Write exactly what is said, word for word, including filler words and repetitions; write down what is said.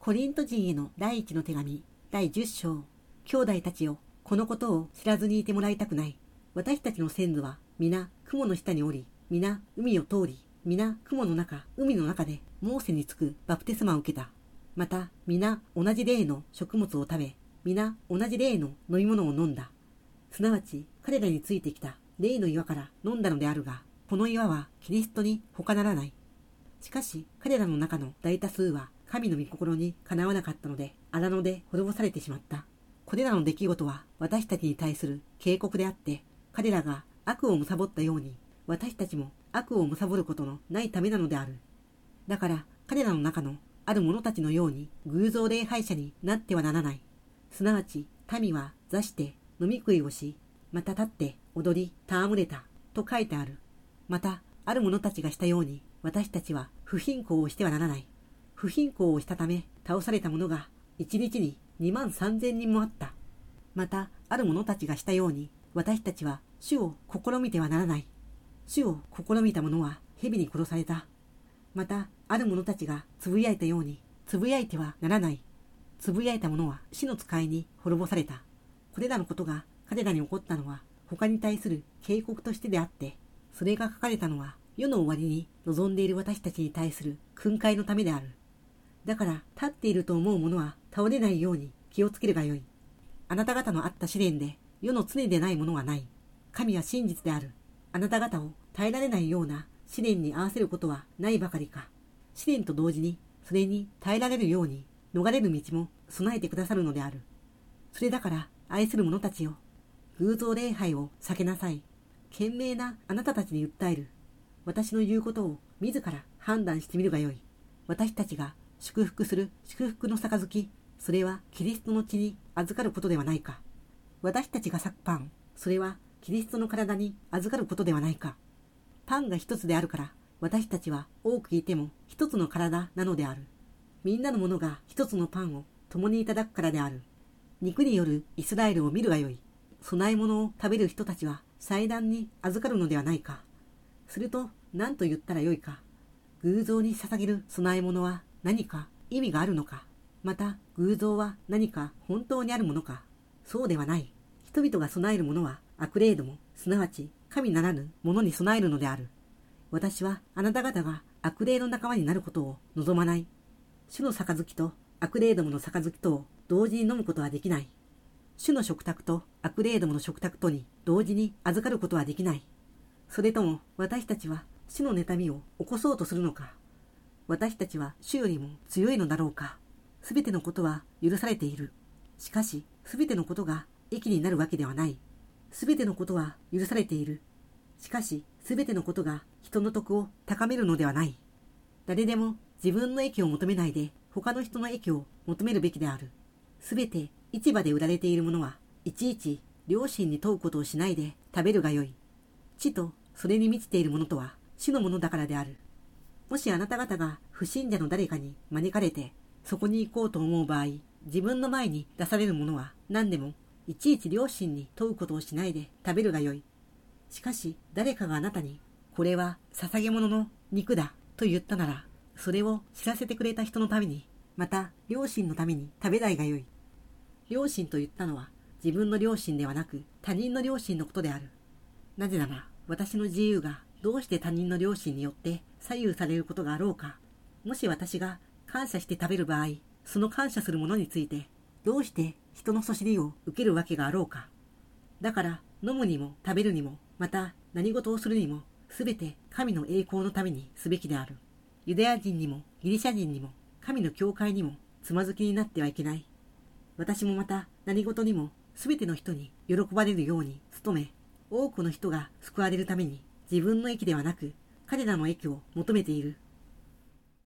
コリント人への第一の手紙第じゅっ章。兄弟たちよ、このことを知らずにいてもらいたくない。私たちの先祖は皆雲の下におり、皆海を通り、皆雲の中、海の中でモーセにつくバプテスマを受けた。また皆同じ霊の食物を食べ、皆同じ霊の飲み物を飲んだ。すなわち彼らについてきた霊の岩から飲んだのであるが、この岩はキリストに他ならない。しかし彼らの中の大多数は神の御心にかなわなかったので、荒野で滅ぼされてしまった。これらの出来事は私たちに対する警告であって、彼らが悪を貪ったように、私たちも悪を貪ることのないためなのである。だから彼らの中のある者たちのように偶像礼拝者になってはならない。すなわち民は座して飲み食いをし、また立って踊り戯れたと書いてある。またある者たちがしたように、私たちは不貧困をしてはならない。不貧困をしたため倒された者が一日ににまんさんぜんにんもあった。またある者たちがしたように、私たちは主を試みてはならない。主を試みた者は蛇に殺された。またある者たちがつぶやいたように、つぶやいてはならない。つぶやいた者は死の使いに滅ぼされた。これらのことが彼らに起こったのは他に対する警告としてであって、それが書かれたのは世の終わりに望んでいる私たちに対する訓戒のためである。だから立っていると思う者は倒れないように気をつけるがよい。あなた方のあった試練で世の常でないものはない。神は真実である。あなた方を耐えられないような試練に合わせることはないばかりか。試練と同時にそれに耐えられるように逃れる道も備えてくださるのである。それだから愛する者たちよ、偶像礼拝を避けなさい。賢明なあなたたちに訴える。私の言うことを自ら判断してみるがよい。私たちが祝福する祝福の杯、それはキリストの血に預かることではないか。私たちが裂くパン、それはキリストの体に預かることではないか。パンが一つであるから、私たちは多くいても一つの体なのである。みんなのものが一つのパンを共にいただくからである。肉によるイスラエルを見るがよい。供え物を食べる人たちは祭壇に預かるのではないか。すると何と言ったらよいか。偶像に捧げる供え物は何か意味があるのか。また偶像は何か本当にあるものか。そうではない。人々が供えるものは悪霊ども、すなわち神ならぬものに供えるのである。私はあなた方が悪霊の仲間になることを望まない。主の杯と悪霊どもの杯とを同時に飲むことはできない。主の食卓と悪霊どもの食卓とに同時に預かることはできない。それとも私たちは主の妬みを起こそうとするのか。私たちは主よりも強いのだろうか。すべてのことは許されている。しかしすべてのことが益になるわけではない。すべてのことは許されている。しかしすべてのことが人の徳を高めるのではない。誰でも自分の益を求めないで他の人の益を求めるべきである。すべて市場で売られているものはいちいち良心に問うことをしないで食べるがよい。地とそれに満ちているものとは主のものだからである。もしあなた方が不信者の誰かに招かれてそこに行こうと思う場合、自分の前に出されるものは何でもいちいち良心に問うことをしないで食べるがよい。しかし誰かがあなたにこれは捧げ物の肉だと言ったなら、それを知らせてくれた人のために、また良心のために食べないがよい。良心と言ったのは自分の良心ではなく他人の良心のことである。なぜなら私の自由がどうして他人の良心によって左右されることがあろうか。もし私が感謝して食べる場合、その感謝するものについてどうして人のそしりを受けるわけがあろうか。だから飲むにも食べるにも、また何事をするにも、すべて神の栄光のためにすべきである。ユダヤ人にもギリシャ人にも神の教会にもつまずきになってはいけない。私もまた何事にもすべての人に喜ばれるように努め、多くの人が救われるために自分の益ではなく彼らの益を求めている。